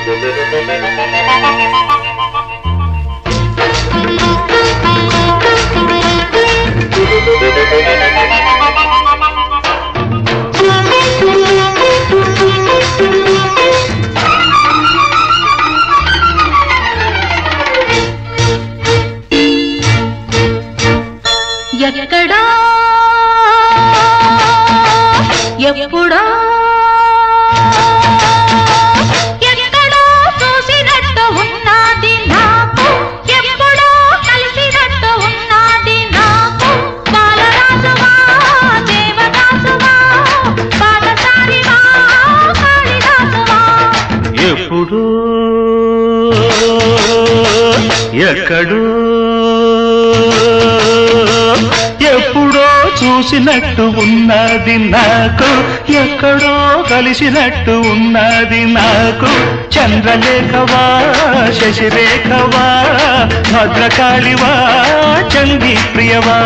ఎక్కడా ఎప్పుడో ఎక్కడో చూసినట్టు ఉన్నది నాకు, ఎప్పుడో కలిసినట్టు ఉన్నది నాకు. బాలరాజువా దేవదాసువా పాదచారివా కాళిదాసువా. ఎప్పుడు ఎక్కడో ఎప్పుడో చూసినట్టు ఉన్నది నాకు, ఎక్కడో కలిసినట్టు ఉన్నది నాకు. చంద్రలేఖవా శశిరేఖవా భద్రకాళివా చండీ ప్రియవా.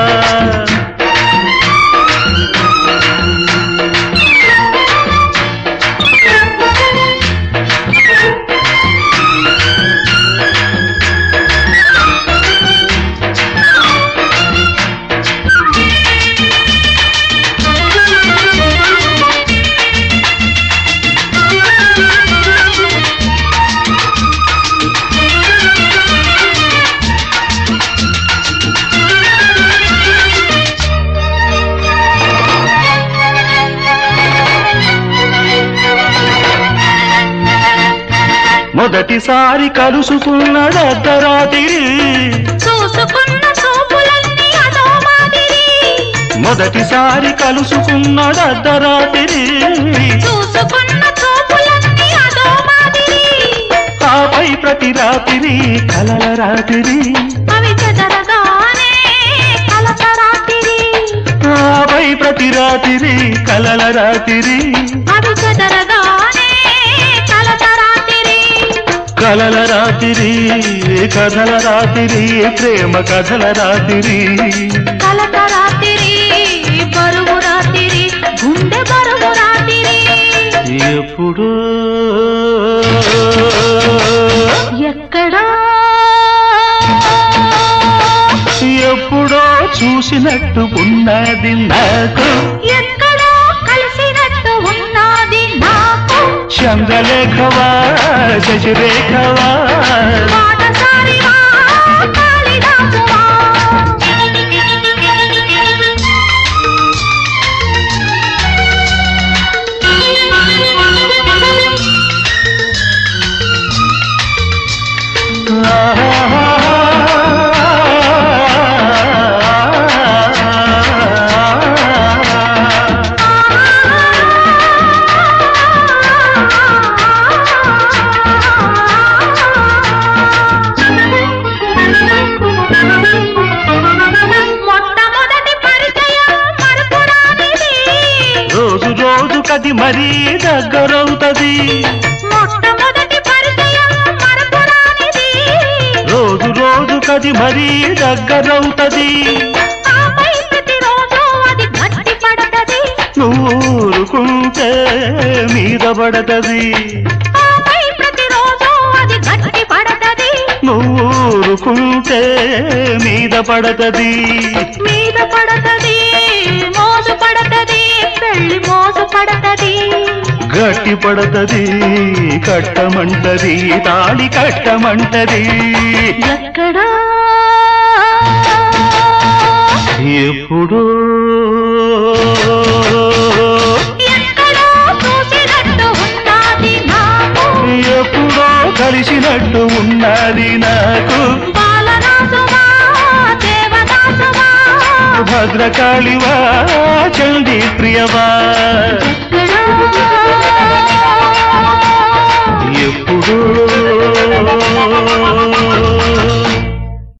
మొదటిసారి కలుసుకున్నది అర్ధరాత్రి, చూసుకున్న చూపులన్నీ అదో మాదిరి. మొదటిసారి కలుసుకున్నది అర్ధరాత్రి, చూసుకున్న చూపులన్నీ అదో మాదిరి. ఆపై ప్రతి రాత్రి కలల రాత్రి, అవి చెదరగానే కలత రాత్రి. ఆపై ప్రతి రాత్రి కలల రాత్రి, అవి చెదరగానే కలత రాత్రి. కలల రాత్రి కథల రాత్రి ప్రేమ కథల రాత్రి. కలత రాత్రి బరువు రాత్రి గుండె బరువు రాత్రి. ఎప్పుడు ఎక్కడా ఎప్పుడో చూసినట్టు ఉన్నది నాకు, ఎక్కడో కలిసినట్టు ఉన్నది నాకు. చంద్రలేఖవా శశిరేఖవా పాదచారివా కాళిదాసువా. అది మరీ దగ్గరవుతది, మొట్టమొదటి పరిచయం మరపురానిది. రోజు రోజు కది మరీ దగ్గరవుతది, ఆపై ప్రతిరోజు అది గట్టి పడతది. నూరుకుంటే మీద పడతది, ఆపై ప్రతిరోజు అది గట్టి పడతది. నూరుకుంటే మీద పడతది, మీద పడతది మోజు పడతది పెళ్లి మోజు పడతది. గట్టి పడతది కట్టమంటది తాళి కట్టమంటది. ఎక్కడా ఎప్పుడు ఎక్కడో చూసినట్టు ఉన్నది నాకు, ఎప్పుడో కలిసినట్టు ఉన్నది నాకు. బాలరాజువా దేవదాసువా భద్రకాళివా చండీ ప్రియవా.